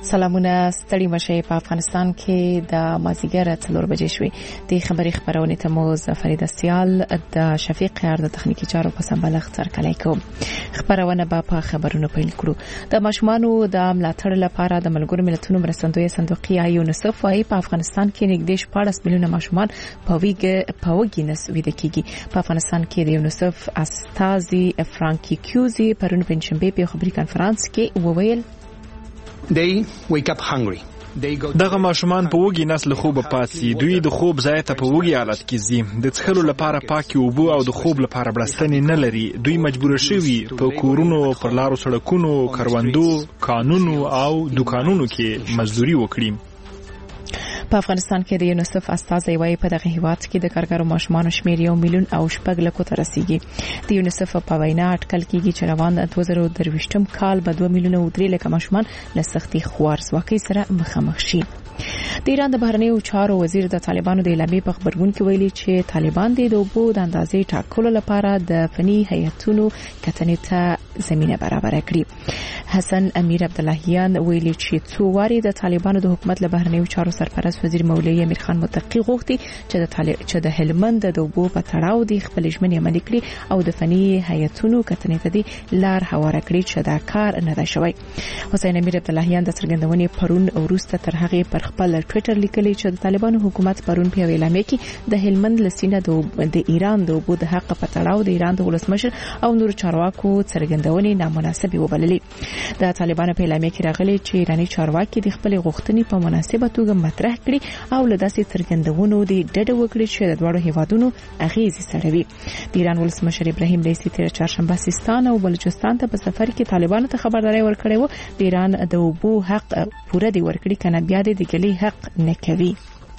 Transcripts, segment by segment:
سلامونه ستړي مشه په افغانستان کې د مازیګر 4 بجې شوې د خبري خبرونه ته مو فرید سیال د شفیق قیار د تخنیکی چارو په سمبالغ تر کلی کوم خبرونه په خبرونو پیل کړو د ماشومانو د ملاتړ لپاره د ملګرو ملتونو مرستندوی صندوق یونیسف وايي په افغانستان کې نږدې 14 میلیونه ماشومان په وګي نس ویده کیږي په افغانستان کې د یونیسف استازي فرانکی کیوزي پرون پنځمبه په خبري کانفرنس کې وویل They wake up hungry. دغه ماشومان په وګي نسل خوب پاسي دوی د خوب ځای ته په وګي حالت کې زی د څښلو لپاره پاکي اوبه او د خوب لپاره بلستنې نه لري دوی مجبور شوي په کورونو پر لارو سړکونو کروندو قانونو او دکانونو کې مزدوري وکړي په افغانستان کې د یونیسف استازي وايي په دغه هیواد کې د کارګرو ماشومان شمیر 1 میلیون او 8 لک ته رسیدي د یونیسف په وینا اټکل کېږي چې روان 2023م کال به 2 میلیون او 3 لک ماشومان له سختي خوارزواکۍ سره مخامخ شي د ایران د بهرنیو چارو وزیر د طالبانو د اعلامیې په خبرګون کې ویلي چې طالبان د اوبو د اندازې ټاکلو لپاره د فني هیئتونو کتنې ته زمينه برابر کړې حسن امیر عبداللهیان ویلي چې څو واري د طالبانو د حکومت له بهرنیو چارو سرپرست وزیر مولوی امیر خان متقی غوښتي چې د هلمند د اوبو په تړاو د خپل ژمنې عملي کړي او د فني هیئتونو کتنې ته د لار هواره کړي چې دا کار نه ده شوی حسین امیر عبداللهیان د څرګندونې پرون وروسته تر هغه پر خپل ټوئیټر لیکلی چې د طالبانو حکومت پرون په اعلامیه کې د هلمند لسینه د ایران د اوبو د حق په تړاو د ایران د ولسمشر او نور چارواکو څرګندونې نامناسبه وبللې د طالبانو په اعلامیه کې راغلي چې ایرانی چارواکي د خپل غوښتنې په مناسبه توګه مطرح کړي او له داسې څرګندونو د ډډه وکړي چې د دوړو هیوادونو اغیزې سړوي د ایران ولسمشر ابراهیم رئیسی تیر چهارشنبه سیستان او بلوچستان ته په سفر کې طالبانو ته خبرداري ورکړې و د ایران د اوبو حق پوره دی ورکړي کنه بیا د ګلي حق نه کوي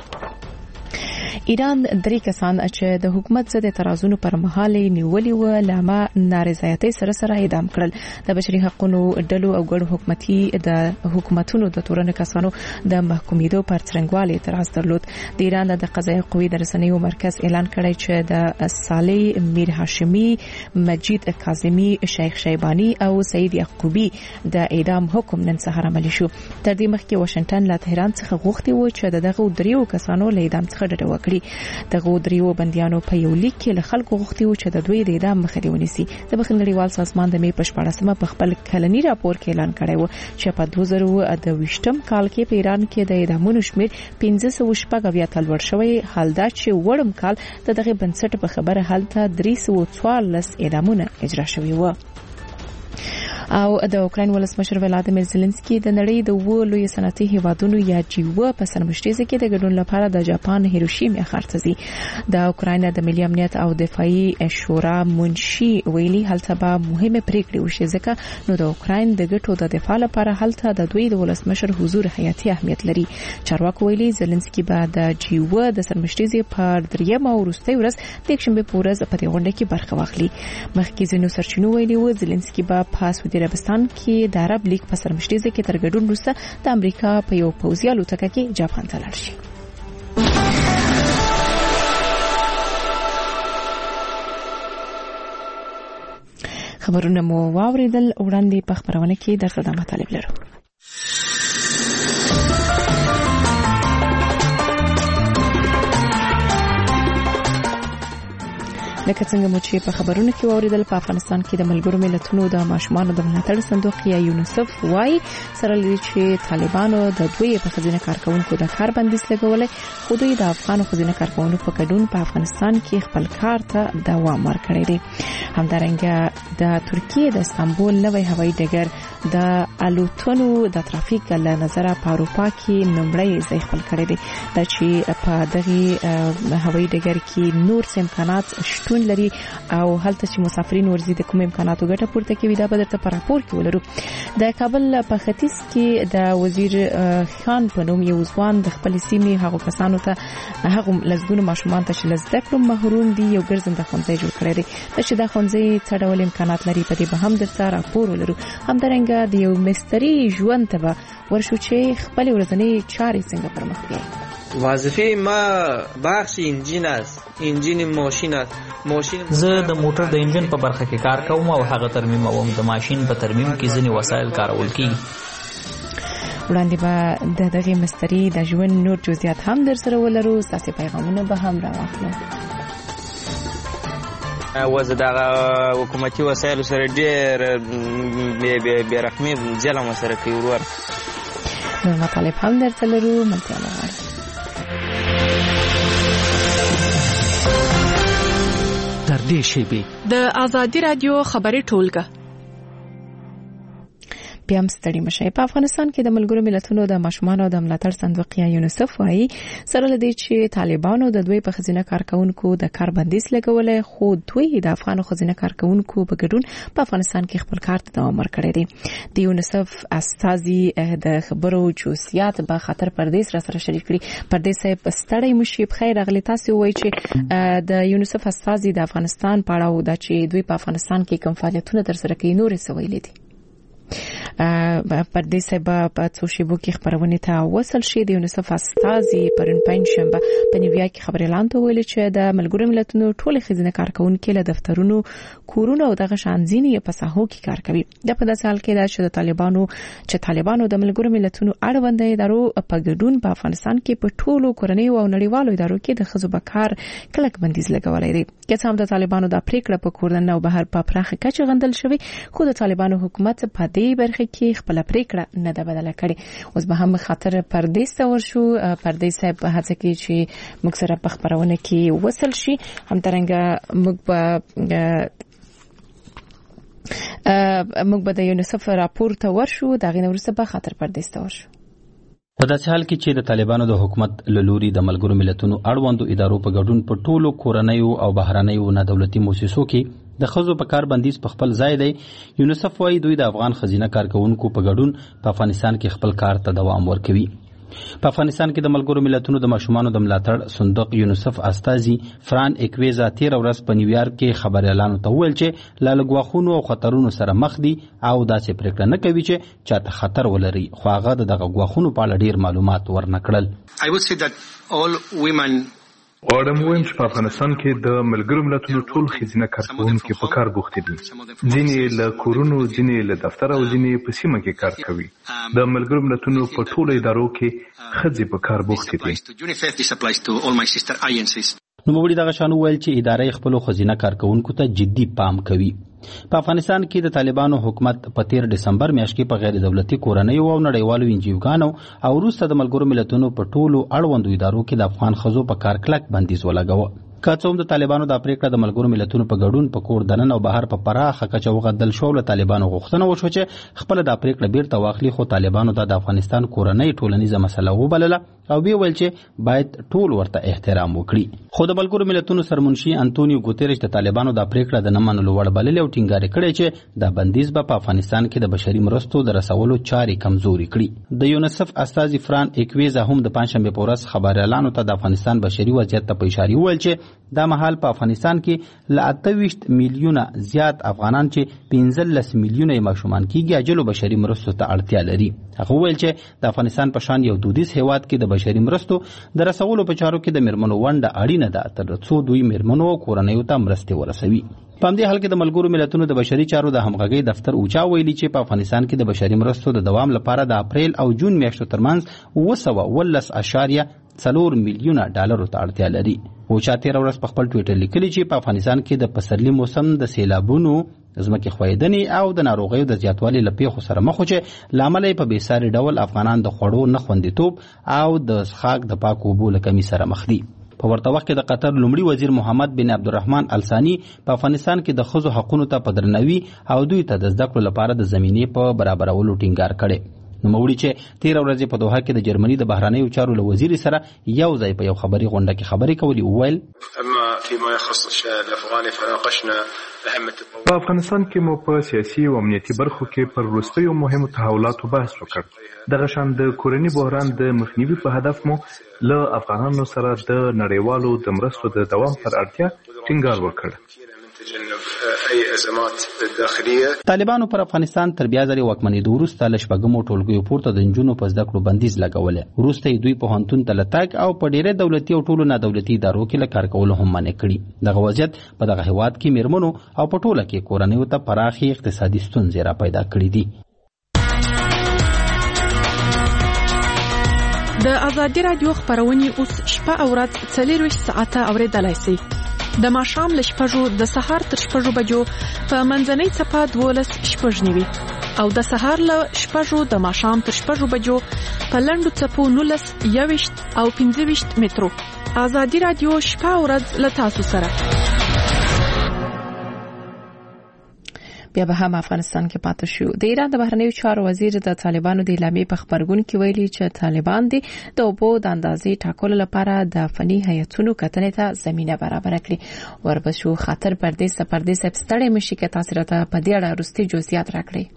ایران 3 کسان چې د حکومت ضد اعتراضونو پر مهال نیولي و لامه نارضایتۍ سره اعدام کړل د بشري حقوقو ډلو او ګډ حکومتونو د تورن کسانو د محکومیدو پر څرنګوالي اعتراض درلود د ایران د قضایي قوې د رسنیو مرکز اعلان کړی چې د صالح میر هاشمی مجید کاظمی شیخ شیبانی او سید یعقوبی د اعدام حکم نن سهار عملي شو تر دې مخکې واشنگټن له تهران څخه غوښتي و چې دغه 3 کسانو له اعدام څخه ډډه وکړي دغه 3 بنديانو په یو لیک کې له خلکو غوښتي و چې د دوی د اعدام مخه دی ونیسي د بخښنړیوال سازمان د می په 14مه په خپل کلنی راپور کې اعلان کړی و چې په 2023م کال کې په ایران کې د اعدامونو شمیر 1514 تل ور شوی حال دا چې وړم کال دغه بنسټ په خبره حالت 314 اعدامونه اجرا شوی و او د اوکراین ولسمشر ولادیمیر زيلنسکي د نړۍ د لوی صنعتي هیوادونو یا جیو په سرمشتيزه کې د ګډون لپاره د جاپان هیروشیما ښار ته ځي د اوکراین د ملي امنیت او دفاعي شورا منشي ویلي هلته به مهمه پریکړې وشي ځکه نو د اوکراین د ګټو د دفاع لپاره هلته د دوی د ولسمشر حضور حیاتي اهمیت لري چارواکو ویلي زيلنسکي به د جیو د سرمشتيزه په 3 او وروستي ورځ د شنبه په ورځ په دې غونډه کې برخه واخلي مخکې ځینو سرچینو ویلي و زيلنسکي به په سعودي عربستان کې د عرب لیگ په سرمشتيزه کې تر ګډون وروسته د امریکا په یو پوځي الوتکه کې جاپان ته لاړ شي خبرونه مو واوریدل وړاندې په خبرونه کې درته د مطالب لرو لکه څنګه مو چې په خبرونو کې اوریدل په افغانستان کې د ملګرو ملتونو د ماشومان د ملاتړ صندوق یا یونیسف وايي سره لري چې طالبانو د دوی په خزینه کارکونکو د کار بندیز لګولې خو دوی د افغان خزینه کارکونکو په ګډون په افغانستان کې خپل کار ته دوام ورکړی دی همدارنګه د ترکیه د استانبول نوې هوایي ډګر د الوتنو د ترافیک له نظر په اروپا کې نمبرې ځای خپل کړی دی چې په دغه هوایي ډګر کې نور امکانات شته لري او هلته چې مسافرین ورزي د کوم امکاناتو ګټه پورته کوي دا به درته په راپور کې ولرو د کابل په ختیځ کې د وزیر خان په نوم یو ځوان د خپل سیمې هغو کسانو ته هغه لزګونو ماشومان ته چې لزده کړو محروم دي یو ګرځنده ښوونځی جوړ کړی دی چې دا ښوونځی څه ډول امکانات لري په دې به هم درته راپور ولرو همدارنګه د یو مستری ژوند ته ورشو چې خپل ورځنی چارې څنګه پرمخ بیاي وظیفه ما بخش انجین است انجین ماشین است زه د موټر د انجن په برخه کې کار کوم او هغه ترمیم کوم د ماشين په ترمیم کې ځینې وسایل کارول کیږي وړاندې به د دغه مستری د ژوند نور جزئیات هم در سره ولرو تاسو پیغامونه به هم راوخلو وزه د حکومتي وسایلو سره ډېر بې رحمي ظلم سره کوي ورور نور مطالب هم در سره لرو ملتیا لغواړو تر دې شیبې د آزادي رادیو خبري ټولګه بیا هم ستړي مشي په افغانستان کې د ملګرو ملتونو د ماشومانو د ملاتړ صندوق یا یونیسف وايي سره لدی چې طالبانو د دوی په خزینه کارکونکو د کار بندیز لګولې خو دوی د افغان خزینه کارکونکو په ګډون په افغانستان کې خپل کار ته دوام ورکړی دی د یونیسف استازي د خبرو جزئیات په خطر پردیس را سره شریک کړي پردیس په ستړي مشي په خیر اغلی تاسو وایي چې د یونیسف استازي د افغانستان په اړه د چې دوی په افغانستان کې کوم فعالیتونه تر سره کوي نور څه ویلي دي پردیس په څو شیبو کې خبرونه ته وصل شي د یونیسف استازي پرون پنځشنبه په نیویارک کې خبري اعلان ته ویل چې د ملګرو ملتونو ټول خزینه کارکونکو له دفترونو کورونو او دغه شانزینی په ساحو کې کار کوي د په داسې حال کې دا چې طالبانو د ملګرو ملتونو اړوند ادارو په ګډون په افغانستان کې په ټولو کورنۍ او نړیوالو ادارو کې د خزو بکار کلک بندیز لګولای دی که څه هم د طالبانو د پریکړه په کوردن او بهر په پراخه کچه غندل شوی خو د طالبانو حکومت په دې برخه کې خپل پریکړه نه ده بدله کړې اوس به هم خاطر پردیس ته ورشو پردیس په هڅه کې چې موږ سره په خبرونه کې وصل شي هم ترنګ موږ به د یونیسف راپور ته ورشو دا غي نورسته په خاطر پردیس ته ورشو په داسې حال کې چې د طالبانو د حکومت لوري د ملګرو ملتونو اړوندو ادارو په ګډون په ټولو کورنیو او بهرنیو نه دولتي مؤسسو کې د خزو په کار بندیز په خپل ځای دی یونیسف وايي دوی د افغان خزینه کارکونکو په ګډون په افغانستان کې خپل کار ته دوام ورکوي په افغانستان کې د ملګرو ملتونو د ماشومانو د ملاتړ صندوق یونیسف استازي فران اکویزا 13 ورځ په نیویارک کې خبري اعلان ته ویل چې لالګواخونو او خطرونو سره مخ دي او داسې پریکړه نه کوي چې چاته خطر ولري خو هغه دغه غواخونو په اړه ډیر معلومات ورنکړل I would say that all women غواړم ووایم چې په افغانستان کې د ملګرو ملتونو ټول خزینه کارکونکي په کار بوخت دي ځینې له کورونو ځینې له دفتر او ځینې په سیمه کې کار کوي د ملګرو ملتونو په ټولو ادارو کې ښځې په کار بوخت دي نوموړي دغه شان وویل چې ادارې خپل خزینه کارکونکو ته جدي پام کوي په افغانستان کې د طالبانو حکومت په 13 دسمبر میاشت کې په غیر دولتي کورنیو او نړیوالو انجیوګانو او وروسته د ملګرو ملتونو په ټولو اړوندو ادارو کې د افغان خزو په کار کلک بندیز ولګاوه که څوم د طالبانو د پریکړه د ملګرو ملتونو په ګډون په کور دنن او بهر په پراخه کچه وغدل شو له طالبانو غوښتنه وشو چې خپل د پریکړه بیرته واخلي خو طالبانو د افغانستان کورنۍ ټولنیزه مسله وبلله او بیا ویل چې باید ټول ورته احترام وکړي خو د ملګرو ملتونو سرمنشي انټونیو ګوتریش د طالبانو د پریکړه د نه منلو وړ بللې او ټینګار کړی چې د بندیز په افغانستان کې د بشري مرستو د رسولو چارې کمزوري کړي د یونیسف استازي فران اکویزا هم د پنځشنبه په ورځ خبر اعلان ته د افغانستان بشري وضعیت ته په اشاره ویل چې دا مهال په افغانستان کې ل 28 میلیونه زیات افغانان چې 15 میلیونه ماشومان کېږي اجل بشري مرستو ته اړتیا لري هغه ویل چې د افغانستان په شان یو دودیز هیواد کې د بشري مرستو د رسولو په چارو کې د میرمنو ونډه اړینه ده تر څو دوی میرمنو او کورنیو ته مرستې ورسوي په همدې حال کې د ملګرو ملتونو د بشري چارو د همغږۍ دفتر اوچا ویلي چې په افغانستان کې د بشري مرستو د دوام لپاره د اپریل او جون میاشتو ترمنځ 214.4 میلیونه ډالرو ته اړتیا لري اوچا 13 ورځ په خپل ټویټر لیکلي چې په افغانستان کې د پسرلي موسم د سیلابونو ځمکې ښویدنې او د ناروغیو د زیاتوالي له پیښو سره مخ و چې له امله یې په بېساري ډول افغانان د خوړو نه خوندیتوب او د څښاک د پاکو اوبو له کمي سره مخ دي په ورته وخت کې د قطر لومړي وزیر محمد بن عبدالرحمن الثاني په افغانستان کې د ښځو حقونو ته په درناوي او دوی ته د زده کړو لپاره د زمینې په برابرولو ټینګار کړی نوموړي چې 13 ورځې په دوحه کې د جرمني د بهرنیو چارو له وزیر سره یو ځای په یو خبري غونډه کې خبرې کولې وویل په افغانستان کې مو په سیاسي او امنیتي برخو کې پر وروستیو مهمو تحولاتو بحث وکړ دغه شان د کورني بحران د مخنیوي په هدف مو له افغانانو سره د نړیوالو د مرستو د دوام پر اړتیا ټینګار وکړ طالبانو پر افغانستان تر بیا ځلې واکمنېدو وروسته له شپږمو ټولګیو پورته د نجونو په زده کړو بندیز لګولی وروسته یې دوی پوهنتون ته له تګ او په ډېری دولتي او ټولو نادولتي ادارو کې له کار کولو هم منع کړي دغه وضعیت په دغه هېواد کې میرمنو او په ټوله کې کورنیو ته پراخې اقتصادي ستونزې را پیدا کړي دي د آزادي رادیو خبرونه اوس شپه او ورځ 24 ساعته اوریدلای شئ. د ماښام له 6 د سهار تر 6 بجو په منځنۍ صفه 12 شپږ نیوي او د سهار له 6 د ماښام تر 6 بجو په لنډو صفو 19 21 او 25 مترو. آزادي رادیو شپه او ورځ له تاسو سره. بیا به هم افغانستان کې پاتې شو. د ایران د بهرنیو چارو وزیر د طالبانو د اعلامیې په خبرګون کې ویلي چې طالبان د اوبو د اندازې ټاکلو لپاره د فني هیئتونو کتنې ته زمینه برابر کړي. وربشو خاطر پردیس ستړی مشي کې تاسو راته په دې اړه وروستي جزئیات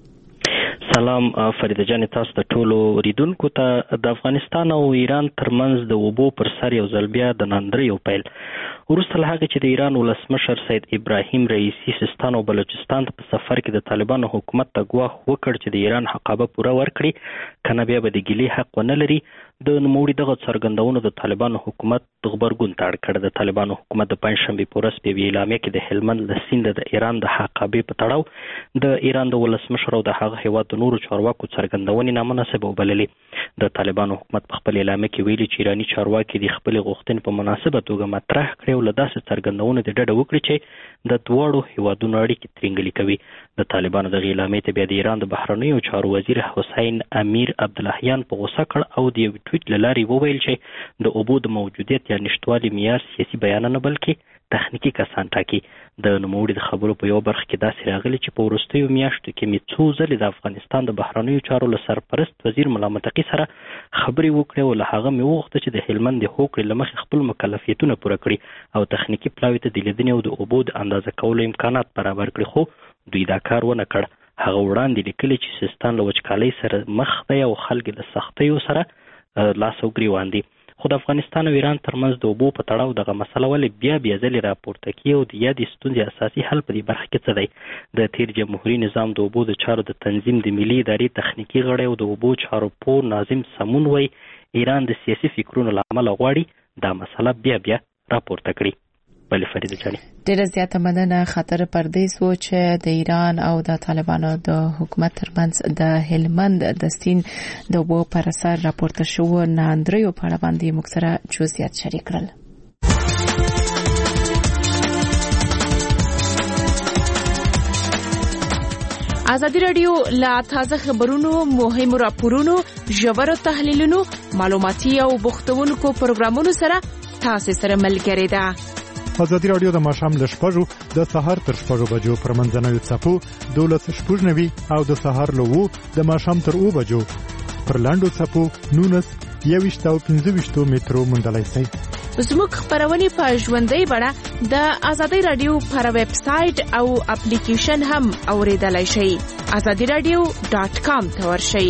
راکړئ. سلام فریده جان، تاسو ته ټولو ریدونکو ته د افغانستان او ایران ترمنځ د اوبو پر سر یو ځل بیا د ناندریو پیل وروسته له هغه چې د ایران ولسمشر سید ابراهیم رئیسی سیستان او بلوچستان ته په سفر کې د طالبانو حکومت ته ګواښ وکړ چې د ایران حقابه پوره ورکړي کنه بیا به د ګیلې حق ونه لري. د نوموړي دغه څرګندونو د طالبانو حکومت د غبرګون ته اړ کړ. د طالبانو حکومت د پنځشنبه په ورځ په اعلامیه کې د هلمند له سیند د ایران د حقابې په تړاو د ایران د ولسمشر او د هغه هیواد د نورو چارواکو څرګندونې نامناسبه وبللې. د طالبانو حکومت په خپل اعلامیه کې ویلي چې ایرانی چارواکي د خپل غوښتنې په مناسبه توګه مطرح کړي او له داسې څرګندونو د ډډه وکړي چې د دوړو هیوادونو اړیکې ترنګلي کوي. د طالبانو د اعلامیې ته بیا د ایران د بهرنیو چارو وزیر حسین امیر عبداللهیان په غوسه کړ او د یو ټویټ له لارې وویل چې د اوبو د موجودیت یا نشټوالي معیار سیاسي بیان نه بلکې تخنیکی کسان ټاکي. د نوموړي د خبرو په یو برخه کې داسې راغلي چې په وروستیو میاشتو کې می څو ځلې د افغانستان د بهرنیو چارو له سرپرست وزیر ملا متقي سره خبرې وکړې او له هغه می وغوښته چې د هلمند د هوکړې له مخې خپل مکلفیتونه پوره کړي او تخنیکی پلاوي ته د لیدنې او د اوبو د اندازه کولو امکانات برابر کړي، خو دوی دا کار ونه کړ. هغه وړاندې لیکلي چې سیستان له وچکالۍ سره مخ دی او خلک له سختیو سره لاس او ګریوان دي. خو د افغانستان او ایران ترمنځ د اوبو په تړاو دغه مسله ولې بیا ځلې راپورته کیږي او د یادې ستونزې اساسي حل په دې برخه کې څه دی؟ د تیر جمهوریت نظام د اوبو د چارو د تنظیم د ملي ادارې تخنیکی غړی او د اوبو چارو پوه ناظم سمون وایي ایران د سیاسي فکرونو له امله غواړي دا مسله بیا راپورته کړي. بله فریده جانې، ډیره زیاته مننه. خاطر پردیس و چې د ایران او د طالبانو د حکومت ترمنځ د هلمند د سین د اوبو پر سر راپورته شو ناندریو په اړه باندې موږ سره جزئیات شریک کړل. آزادي رادیو لا تازه خبرونو، مهمو راپورونو، ژورو تحلیلونو، معلوماتي او بوختونکو پروګرامونو سره تاسو سره ملګری ده. آزادي رادیو د ماښام له 6 د سهار تر 6 بجو پر منځنوي صفو 12 شپږ او د سهار له 2 د ماښام تر 2 بجو پر لاندو صفو 19 21 او 25 مترو موندلای شئ. زموږ خبرونه په ژوندۍ بڼه د آزادي رادیو پر ویب سټ او اپلیکیشن هم اوریدلای شئ. azadiradio.com ته ورشئ.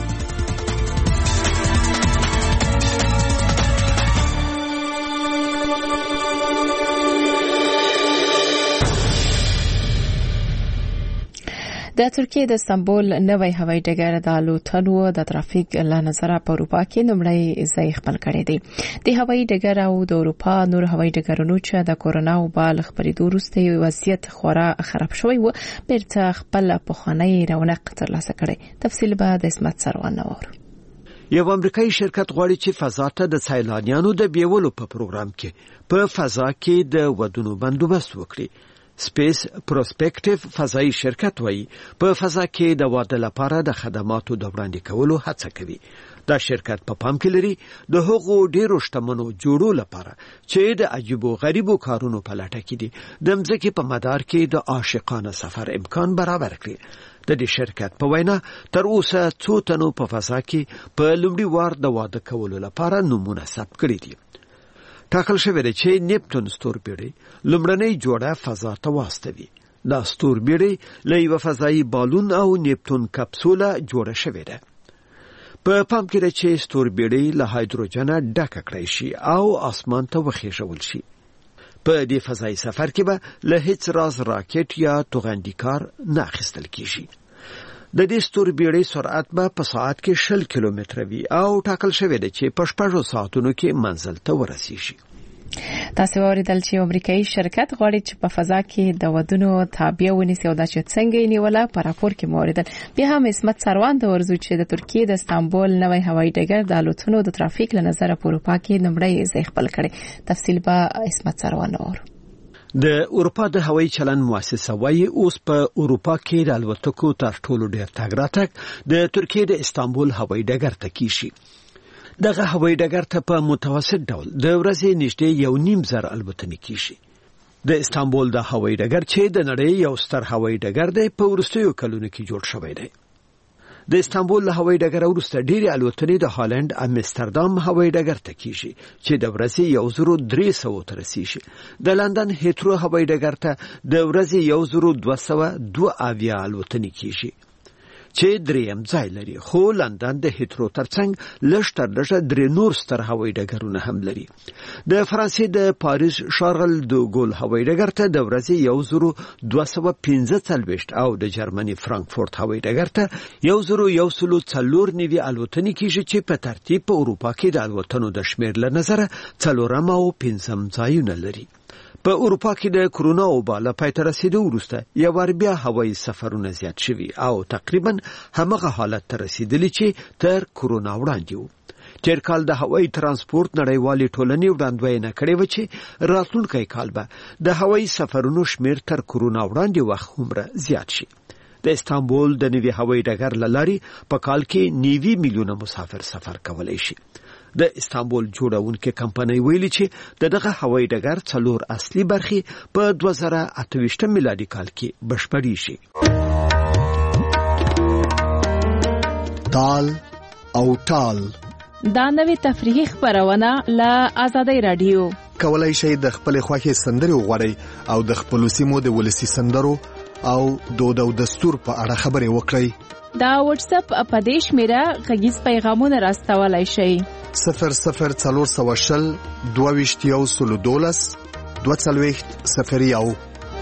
د ترکیه د استانبول نوی هوایي ډګر د الوتنو د ترافیک له نظره په اروپا کې لومړی ځای خپل کړی دی. د هوایي ډګر او د اروپا نور هوایي ډګرونو چې د کورونا وبا له خپرېدو وروسته وضعیت خورا خراب شوی و بیرته خپل پخوانی رونق ترلاسه کړی. تفصیل به د اسمت سروان نور. یو امریکایي شرکت غواړي چې فضا ته د سیلانیانو د بیولو په پروګرام کې په فضا کې د ودونو بندوبست وکړي. سپیس پروسپیکټیو فضایی شرکت وایي په فضا کې د واده لپاره د خدماتو د وړاندې کولو هڅه کوي. دا شرکت په پام کې لري د هغو ډیرو شتمنو جوړو لپاره چې د عجیبو غریبو کارونو په لټه کې دي د مځکې په مدار کې د عاشقانه سفر امکان برابر کړي. د دې شرکت په وینا تر اوسه څو تنو په فضا کې په لومړي وار د واده کولو لپاره نمونه ثبت کړي دي. ټاکل شوی دی چې نیپټون ستورپیړۍ لومړنۍ جوړه فضا ته واستوي. دا ستورپیړۍ له یو فضایي بالون او نیپټون کپسوله جوړه شوې ده. په پام کې ده چې ستورپیړۍ له هایدروجن ډکه کړای شي او اسمان ته وخېژول شي. په دې فضایي سفر کې به له هیڅ راز راکټ یا توغندیکار نه اخیستل کیږي. د دې ستورپیړۍ سرعت به په ساعت کې 20 کیلومتره وي او ټاکل شوی دی چې په 6 ساعتونو کې منزل ته ورسیږي. تاسو اوریدل چې امریکایي شرکت غواړي چې په فضا کې د ودونو تابع ونیسي او دا چې څنګه نیوله په راپور کې موریدل. بیا هم اسمت سروان د ورزو چې د ترکیې د استانبول نوې هوایي ډګر د الوتنو د ترافیک له نظر په اروپا کې نمبرې ځای خپل کړي. تفصیل به اسمت سروان اور. د اروپا د هوایي چلن مؤسسه وايي اوس په اروپا کې د الوتکو تر ټولو ډېر تګ راتګ د ترکیې د استانبول هوایي ډګر ته کیږي. دغه هوایي ډګر ته په متوسط ډول د ورځې نږدې 1.5 الوتنې کیږي. د استانبول د هوایي ډګر چې د نړۍ یو ستر هوایي ډګر دی په وروستیو کلونو کې جوړ شوی دی. د استانبول له هوایي ډګر وروسته ډېری الوتنې د هالند امستردام هوایي ډګر ته کیږي چې د ورځې 1300 ته رسیږي. د لندن هیترو هوایي ډګر ته د ورځې 1202 الوتنې کیږي چې دریم ځای لري. خو لندن د هیترو ترڅنګ لږ درې نور ستر هوایي ډګرونه هم لري. د فرانسې د پاریس شارل دو ګول هوایي ډګر ته د ورځې 1215 او د جرمني فرانکفورت هوایي ډګر ته 1104 الوتنې کیږي چې په ترتیب په اروپا کې د الوتنو د شمیر له نظره 4 او 5 ځایونه لري. په اروپا کې د کرونا وبا له پای ته رسیدو وروسته یو بیا هوایي سفرونه زیات شوي او تقریبا همغه حالت ته رسیدلی چې تر کرونا وړاندې وو. تیر کال د هوایي ترانسپورت نړیوالې ټولنې وړاندوینه کړې و چې راتلونکی کال به د هوایي سفرونو شمیر تر کرونا وړاندې وخت عمره زیات شي. د استانبول د نوي هوایي ډګر له لارې په کال کې 9 میلیونه مسافر سفر کولی شي. د استانبول جوړونکو کمپنۍ ویلي چې دغه هوایي ډګر 4 اصلي برخې په 2028 میلادي کال کې بشپړې شي. تال او ټال دا نوې تفریحي خبرونه له آزادۍ رادیو. کولای شئ د خپل خوښي سندري وغوړئ او د خپل سیمو د ولسی سندرو او دود او دستور په اړه خبرې وکړئ. دا واتس اپ اپدیش میرا غږیز پیغامونه راستولای شئ. 0040 2212 2201.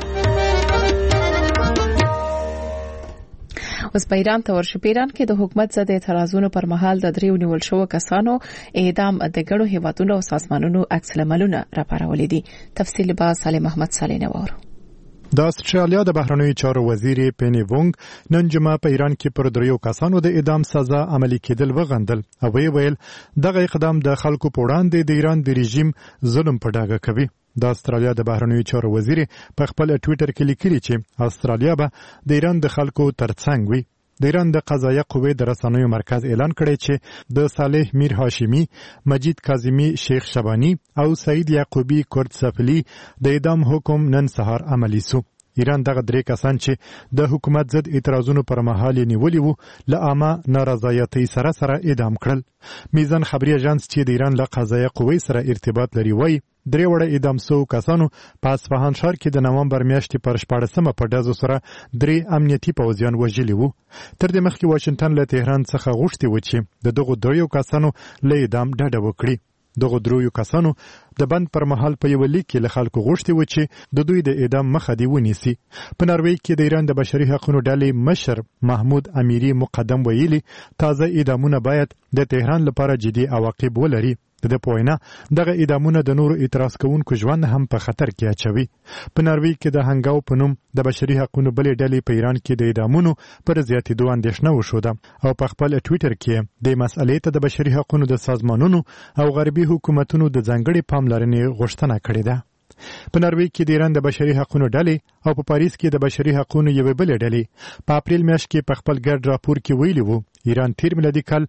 اوس په ایران ته ورشو. په ایران کې د حکومت ضد اعتراضونو پر مهال د دریو نیول شو کسانو اعدام د ګڼو هیوادونو او سازمانونو عکس العملونه راپارولې دي. تفصیل به سالم محمد صالح نوور. د استرالیا د بهرنیو چارو وزیر پینی وونګ نن جمعه په ایران کې پر دریو کسانو د اعدام سزا عملي کېدل وغندل او ویل دغه اقدام د خلکو په وړاندې د ایران د رژیم ظلم په ډاګه کوي. د استرالیا د بهرنیو چارو وزیر په خپل ټوئیټر کې لیکلي چې استرالیا به د ایران د خلکو ترڅنګ وي. د ایران د قضایه قوې د رسنیو مرکز اعلان کړی چې د صالح میر هاشمی، مجید کاظمی شیخ شبانی او سعید یعقوبی کورد سفلی د اعدام حکم نن سهار عملی سو. ایران دغه درې کسان چې د حکومت ضد اعتراضونو پر مهال نیولي وو له عامه نارضایتۍ سره اعدام کړل. میزان خبري اژانس چې د ایران له قضایه قوې سره ارتباط لري وایي درې وړه اعدام سو کسانو په اصفهان ښار کې د نومبر میاشتې پر 14مه په ډزو سره 3 امنیتي پوځیان وژلي وو. تر دې مخکې واشنگټن له تهران څخه غوښتي و چې دغه دریو کسانو له اعدام ډډه وکړي. دغه دریو کسانو د بند پر مهال په یو لیک کې له خلکو غوښتي و چې د دوی د اعدام مخه دی ونیسي. په ناروې کې د ایران د بشري حقوقو ډلې مشر محمود امیری مقدم ویلي تازه اعدامونه باید د تهران لپاره جدي عواقب ولري. د پوینا دغه اعدامونه د نورو اعتراض کوونکو ژوند هم په خطر کې اچوي. په ناروې کې د هنګاو په نوم د بشري حقوقو بلې ډلې په ایران کې د اعدامونو پر زیاتېدو اندېښنه وښوده او په خپل ټوئیټر کې د مسئلې ته د بشري حقوقو د سازمانونو او غربي حکومتونو د ځانګړي پاملرنې غوښتنه کړې ده. په ناروې کې د ایران د بشري حقوقو ډلې او په پاریس کې د بشري حقوقو یوې بلې ډلې په اپریل میاشت کې په خپل ګډ راپور کې ویلي وو ایران تیر میلادي کال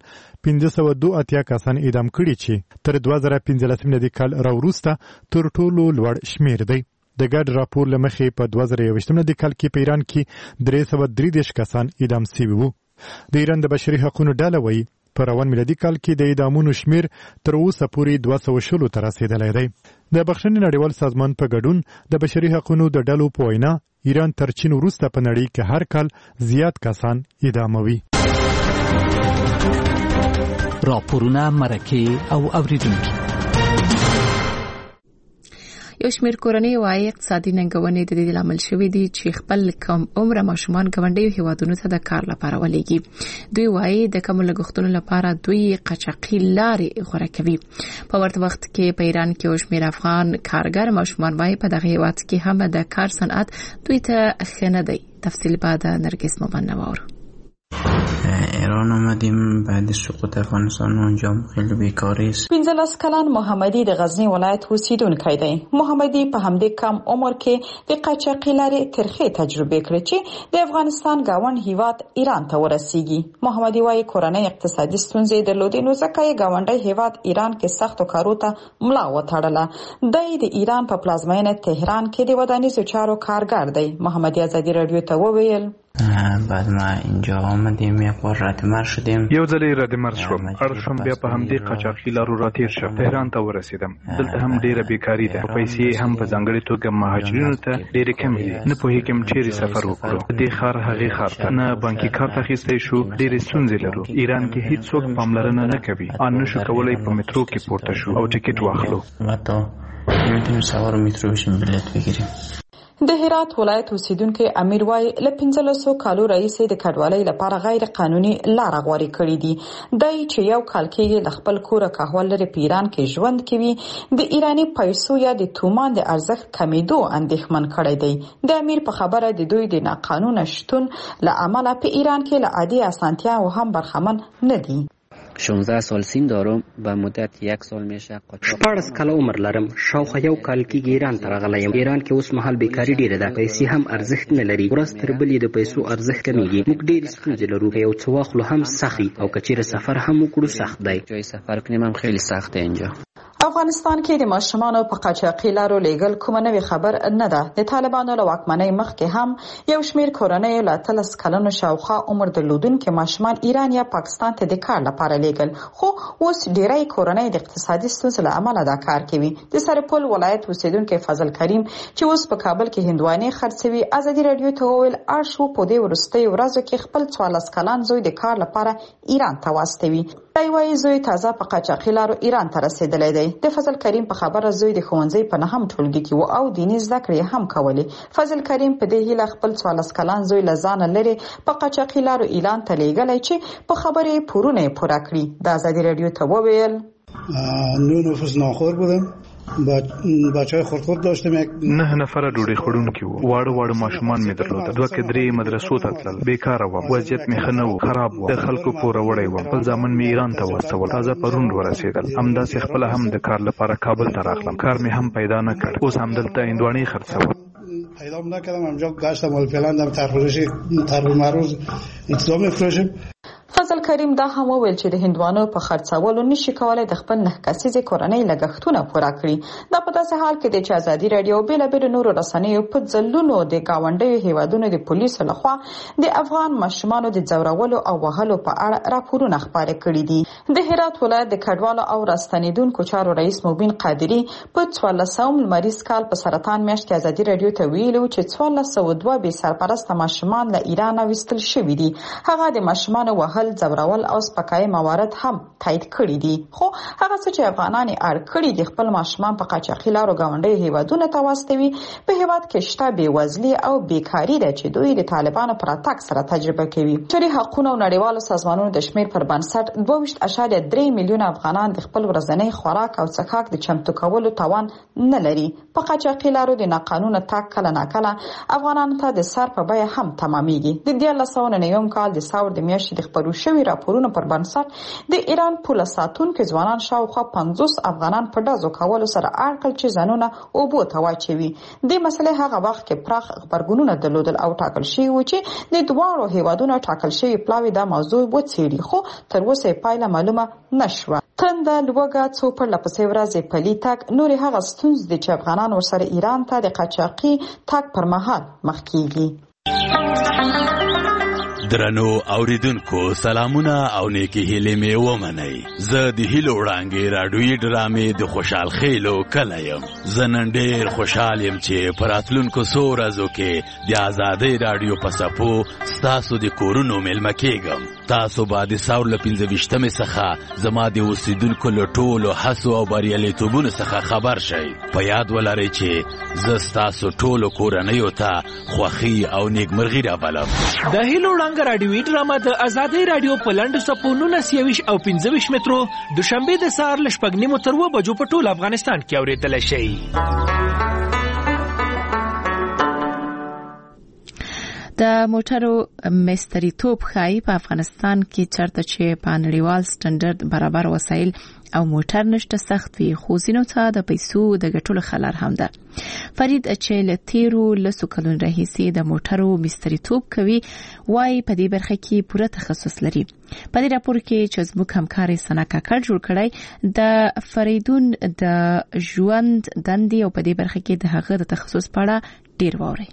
582 کسان اعدام کړي چې تر 2015 میلادي کال راوروسته تر ټولو لوړ شمیر دی. د ګډ راپور لمخې په 2021 میلادي کال کې په ایران کې 333 کسان اعدام شوي وو. د ایران د بشري حقوقو ډله وایي په روان میلادي کال کې د اعدامونو شمیر تر اوسه پورې 200 ته رسیدلی دی. د بخښنې نړیوال سازمان په ګډون د بشري حقوقو د ډلو په وینا ایران تر چین وروسته په نړۍ کې هر کال زیات کسان اعداموي. راپورونه مرکه او اوریدونکو. یو شمېر کورنۍ وايي اقتصادي ننګونې د دې لامل شوې دي چې خپل کم عمر ماشومان ګاونډیو هیوادونو ته د کار لپاره ولېږي. دوی وايي د کم لګښتونو لپاره دوی قاچاقي لارې غوره کوي. په ورته وخت کې په ایران کې یو شمېر افغان کارګر ماشومان وايي په دغه هیواد کې هم د کار صنعت دوی ته ښه نه دی. تفصیل بعد نرگس مبنور. ایران آمدیم بعد سقوط افغانستان اونجا خیلی بیکاری است. 15 کلن محمدی د غزنی ولایت اوسیدونکی دی. محمدی په همدې کم عمر کې د قاچاقي لارې ترخې تجربه کړې چې د افغانستان گاوند هیواد ایران ته ورسیږي. محمدی وايي کورنۍ اقتصادي ستونزې درلودې نو ځکه یې گاونډي هیواد ایران کې سختو کارو ته ملا وتړله. د ایران په پلازمینه تهران کې د ودانیزو چارو کارګر دی. محمدی ازادي رادیو ته وویل بعد ما اینجا آمدیم یک بار ردمر شدیم. یو ځلې ردمر شوم. ارشم بیا په همدې قاچاقي لارو راتیر شم. تهران ته ورسیدم. دلته هم ډیره بیکاری ده. پیسې هم په ځانګړي توګه مهاجرینو ته ډیره کمې دي. نه پوهیږم چیرې سفر وکړو. دې خار هغې خار ته نه بانکي کارت اخیستی شو. ډیرې ستونزې لرو. ایران کې هیڅ څوک پاملرنه نه کوي. ان نشو کولای په مترو کې پورته شو او ټیکټ واخلو. متو نمیتونیم سوار مترو بشیم بلیت بگیریم. د هرات ولایت اوسیدونکو امیر وای ل 1500 کالو رئیس د کډوالۍ لپاره غیر قانوني لار غوړي کړی دي. دای چې یو کال کې د خپل کور کهول لري په ایران کې ژوند کوي د ایرانی پیسو یا د تومان د ارزښت کمیدو اندېښمن کړی دی. د امیر په خبره د دوی د ناقانونه شتون له امله په ایران کې له عادي اسانتیا او هم برخمن نه دي. 16 سال سین دارم به مدت 1 سال میشه. 14 کال عمر لرم. شاوخوا یو کال کې ایران ته راغلم. ایران کې اوس مهال بیکاری ډیره ده. پیسې هم ارزښت نه لري. ورځ تر بلې د پیسو ارزښت کمیږي. موږ ډیر ستونزې لرو. یو څه واخلو هم سخی او کچېره سفر هم وکړو سخت دی. جای سفر کنیم هم خیلی سخت دی اینجا. افغانستان کې د ماشومانو په قاچاقي لارو لیږل کومه نوې خبر نه ده. د طالبانو له واکمنۍ مخکې هم یو شمېر کورنۍ له 13 کلونو شاوخوا عمر درلودونکي ماشومان ایران یا پاکستان ته د کار لپاره لیږل. خو اوس ډیری کورنۍ د اقتصادي ستونزو له امله دا کار کوي. د سرپل ولایت اوسیدونکي فضل کریم چې اوس په کابل کې هندوانې خرڅوي ازادي رادیو ته وویل ارشو په دې وروستیو ورځو کې خپل 14 کلن زوی د کار لپاره ایران ته واستوي. دی وايي زوی تازه په قاچاقي لارو ایران ته رسیدلی دی. د فضل کریم په خبره زوی د ښوونځي په 9م ټولګي کې و او دیني زده کړې هم کولې. فضل کریم په دې هیله خپل 14 کلن زوی له ځانه لري په قاچاقي لارو ایران ته لیږلی چې په خبرې پورونه پوره کړي. د ازادي رادیو ته وویل نو نفوس ناخور بودم. بچهای خردخورد داشتم. 9 نفر ډوډۍ خوړونکي وو. واړه ماشومان مې درلودل. 2 کې 3 مدرسو ته تلل. بیکاره وم. وضعیت مې ښه نه و. خراب و. د خلکو پوره وړی وم. خپل ځامن مې ایران ته واستول. تازه پرون ورسېدل. همداسې خپل هم د کار لپاره کابل ته راغلم. کار مې هم پیدا نه کړ. اوس همدلته هندوانې خرڅوم. پیدا نکردم. همجا گشتم ولی فعلا در ترفروش معروض انتظام می‌فروشم. فضل کریم دا هم وویل چې د هندوانو په خرڅولو نشي کولای د خپل 9 کسیزې کورنۍ لګښتونه پوره کړي. دا په داسې حال کې دی چې ازادي رادیو بیلابیلو نورو رسنیو په ځلونو د ګاونډیو هیوادونو د پولیسو لخوا د افغان ماشومانو د ځورولو او وهلو په اړه راپورونه خپاره کړي دي. د هرات ولایت د کډوالو او راستنیدونکو چارو رئیس مبین قادری په 14 لمریز کال په سرطان میاشت کې ازادي رادیو ته ویلو چې 1402 بې سرپرسته ماشومان له ایران وستل شوي دي. هغه د ماشومانو وهل زورول او سپکای موارد هم تایید کړی دي. خو هغه څه چې افغانان اړ کړی دي خپل ماشومان په قاچاقي لارو ګاونډي هیوادونو ته واستوي. په هیواد کې شته بېوزلي او بیکاری ده چې دوی د طالبانو پر اتاک سره تجربه کوي. بشري حقوقو او نړیوالو سازمانونو د شمیر پر بنسټ 22.3 میلیون افغانان د خپل ورځنی خوراک او څښاک د چمتو کولو توان نه لري. په قاچاقي لارو د ناقانونه تاک کله ناکله افغانانو ته د سر په بیه هم تمامېږي. د 1999 کال د ساور د میاشتې د خپرو شوي راپورونو پر بنسټ د ایران پوله ساتونکو ځوانان شاوخوا 50 افغانان په ډزو کولو سره اړ کړل چې ځانونه اوبو ته واچوي. د مسلې هغه وخت کې پراخ خبرګونونه درلودل او ټاکل شوی و چې د دواړو هیوادونو ټاکل شوی پلاوی دا موضوع وڅېړي. خو تر اوسه پایله معلومه نشوه. تنده لوږه څو پرله پسې ورځې پلي تګ نورې هغه ستونزې دي چې افغانان ورسره ایران ته د قاچاقي تګ پر مهال مخ کېږي. درنو اوریدونکو سلامونه او نیکی هیلې مې ومنئ. زه د هیلو وړانګې راډیویي ډرامې د خوشحال خیلو کلی یم. زه نن ډېر خوشحال یم چې په راتلونکو څو ورځو کې د ازادۍ راډیو په څپو ستاسو د کورونو میلمه کېږم. تاسو به د ساور له 25مې څخه زما د اوسېدونکو له ټولو هڅو او بریالیتوبونو څخه خبر شئ. په یاد ولرئ چې زه ستاسو ټولو کورنیو ته خوښي او نیکمرغي رابلم. د هیلو وړانګه راډیویي ډرامه د ازادۍ راډیو په لنډو څپو 19 او 25 مترو دوشنبه د سهار له 6:30 تر 7 بجو په ټول افغانستان کې اورېدلی شئ. د موټرو مستریتوب ښایي په افغانستان کې چرته چې په نړیوال سټنډرډ برابر وسایل او موټر نشته سخت وي، خو ځینو ته د پیسو د ګټلو خلار هم ده. فرید چې له تیرو لسو کلونو راهیسې د موټرو مستریتوب کوي وایي په دې برخه کې پوره تخصص لري. په دې راپور کې چې زموږ همکار سنا کاکړ جوړ کړی د فریدون د ژوند دندې او په دې برخه کې د هغه د تخصص په اړه ډیر واورئ.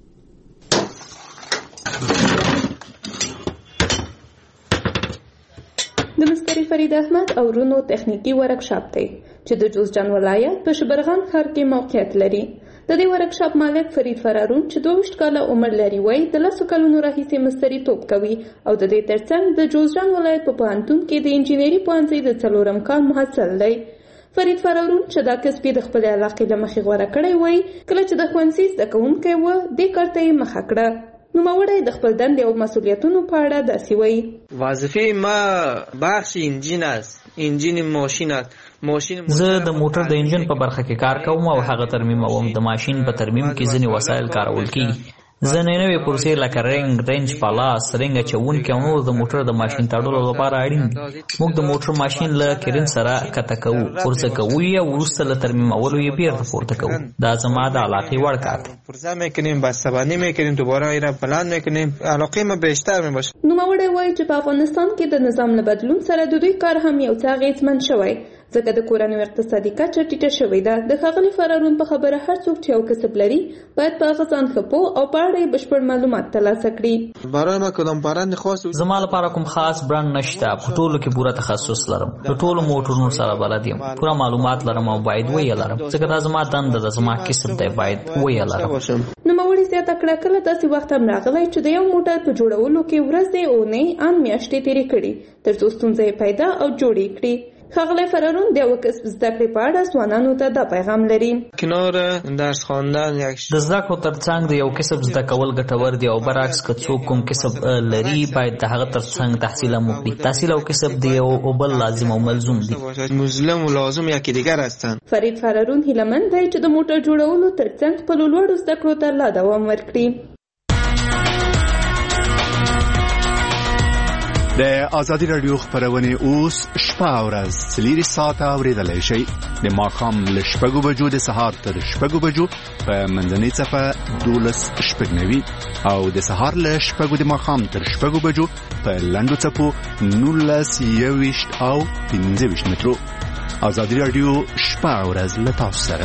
د مستری فرید احمد او رونو تخنیکی ورکشاپ دی چې د جوزجان ولایت په شبرغان ښار کې موقعیت لري. د دې ورکشاپ مالک فرید فرارون چې 22 کاله عمر لري وایي د 10 کلونو راهیسې مستریتوب کوي او د دې ترڅنګ د جوزجان ولایت په پوهنتون کې د انجینري پوهنځي د 4م کال محصل دی. فرید فرارون چې دا کسب د خپل علاقې له مخې غوړه کړی وایي کله چې د ښوونځي زده کوونکی و دې کار ته یې مخه کړه. نوموړی د خپل دندې او مسؤلیتونو په اړه داسې وایي: وظیفه ما بخش انجین است، انجین ماشین است. زه د موټر د انجن په برخه کې کار کوم او هغه ترمیموم. د ماشین په ترمیم کې ځینې وسایل کارول کیږي. زه نوې پروسې لکه رنګ پالاس رنګ اچونکي او نور د موټر د ماشین تړلو لپاره اړین دي. موږ د موټر ماشین له کرین سره کته کوو، پرڅه کوو یا وروسته له ترمیمولو یې بیرته پورته کوو. دا زما د علاقې وړ کار دی. پرزه میکنیم، بسته‌بندی میکنیم، دوباره این را بلند میکنیم. علاقه ما بیشتر میباشه. نوموړی وایي چې په افغانستان کې د نظام له بدلون سره د دوی کار هم یو څه اغېزمن شوی ځکه د کورنیو اقتصادي کچه ټیټه شوې ده. د ښاغلي فرارون په خبره هر څوک چې یو کسب لري باید په هغه ځان ښه پوه او په اړه یې بشپړ معلومات ترلاسه کړي. زما لپاره کوم خاص برانډ نشته. په ټولو کې پوره تخصص لرم. د ټولو موټرونو سره بلد یم. پوره معلومات لرم او باید ویې لرم ځکه دا زما دنده ده، زما کسب دی، باید ویې لرم. نوموړي زیاته کړه کله داسې وخت هم راغلی چې د یو موټر په جوړولو کې ورځې اونۍ ان میاشتې تېرې کړي تر څو ستونزه یې پیدا او جوړې کړي. ښاغلی فرارون د یو کسب زده کړې په اړه ځوانانو ته دا پیغام لري: کنار درس خواندن د زده کړو ترڅنګ د یو کسب زده کول ګټور دي او برعکس که څوک کوم کسب لري باید د هغه ترڅنګ تحصیل هم وکړي. تحصیل او کسب د یو بل لازم او ملزوم دي. ملزم و لازم یکی دیگر هستند. فرید فرارون هیلهمند دی چې د موټر جوړولو ترڅنګ خپلو لوړو زده کړو ته لا دوام ورکړي. د ازادي رادیو خبرونه اوس شپه او ورځ 4 ساعته اوریدلای شئ. د ماښام له 6 بجو د سهار تر 6 بجو په منځنۍ صفه 12:09 او د سهار له 6 د ماښام تر 6 بجو په لنډو صفو 19:20 او 15 مترو. ازادي رادیو شپه او ورځ له تاسو سره.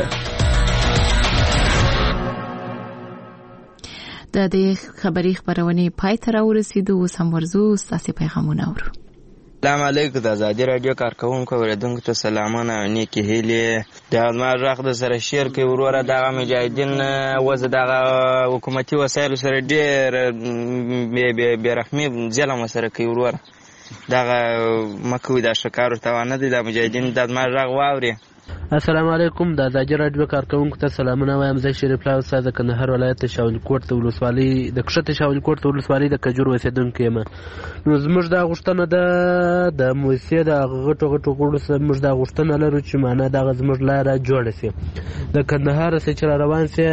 د دې خبري خبرونه پای ته راورسېدو. اوس هم ورځو ستاسو پیغامونه اورو. سلام علیکم. د ازادي رادیو کارکونکو اوریدونکو ته سلامونه او نیکی هیلې. د ما راغ د سره شیر کې وروره دغه مجاهدین وزه دغه حکومتي وسایل سره ډېر بې رحمي ظلم سره کوي وروره. دغه مکوې د شکارو توانه دي د مجاهدین د ما راغ واوري. السلام علیکم. د ازادي رادیو کارکونکو ته سلامونه وایم. زه شریف الله استاد د کندهار ولایت شاول کوټ ته ولسوالۍ د کښته شاول کوټ ته ولسوالۍ د کجور اوسیدونکی یم. نو زموږ دا غوښتنه ده د موسسې د غټو غړو سره موږ دا غوښتنه لرو چې معنا دغه زموږ لاره جوړه شي. د کندهار څخه چې روان شي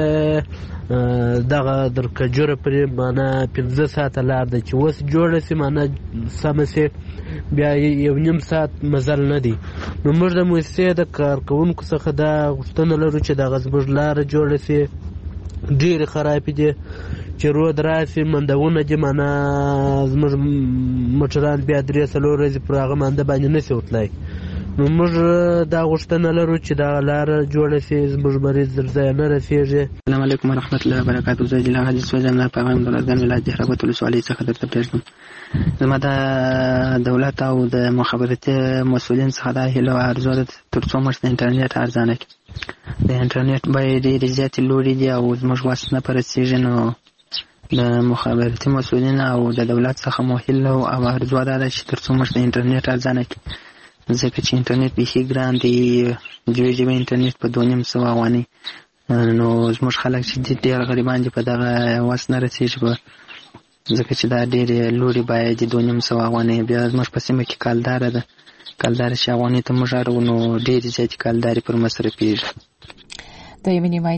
دغه در کجوره پرې معنا 15 ساعته لار ده چې اوس جوړه شي معنا سمه شي بیا یو نیم ساعت مزل نه دی. نو موږ د موسسې د کارکونکو څخه دا غوښتنه لرو چې دغه زموږ لاره جوړه شي. ډېرې خرابې دي چې رود راسي مندونه دي معنا زموږ موټران بیا 3-4 ورځې پر هغه مانده باندې نشي وتلی. نو موږ دا غوښتنه لرو چې دا لاره جوړه شي، زموږ مریض زر ځای نه رسېږي. السلام علیکم ورحمت الله وبرکاتو. زه جلیل حاجي سوځم نه پیغام دولتګان ولایت جهرابط ولسوالۍ څخه درته پرېږدم. زما د دولت او د مخابراتي مسؤلین څخه دا هیله او ارزو ده تر څو موږ د انټرنیټ ارزانه کړي. د انټرنیټ بیې ډېرې زیاتې لوړې دي او زموږ وس نه په رسېږي، نو د مخابراتي مسؤلین او د دولت څخه مو هیله او ارزو دا ده چې تر څو موږ د انټرنیټ ارزانه کړي، ځکه چې انټرنیټ بیخي ګران دی. 2 GB انټرنیټ په 2500 افغانۍ، نو زموږ خلک چې ډېر غریبان دي په دغه وس نه رسېږي، ځکه چې دا ډېرې لوړې بیې دي 2500 افغانۍ. بیا زموږ په سیمه کې کلداره ده، کلداره چې افغانۍ ته موږ اړو، نو ډېرې زیاتې کلدارې پر مصرفېږي. د یمني